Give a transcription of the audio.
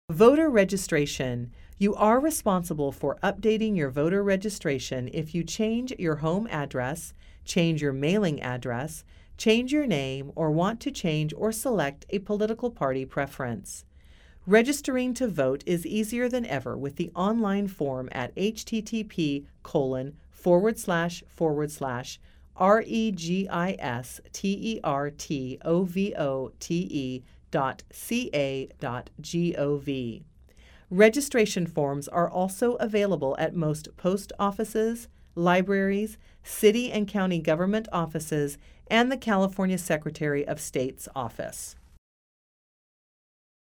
Voter registration. You are responsible for updating your voter registration if you change your home address, change your mailing address, change your name, or want to change or select a political party preference. Registering to vote is easier than ever with the online form at http://registertovote.ca.gov. Registration forms are also available at most post offices, libraries, city and county government offices, and the California Secretary of State's office.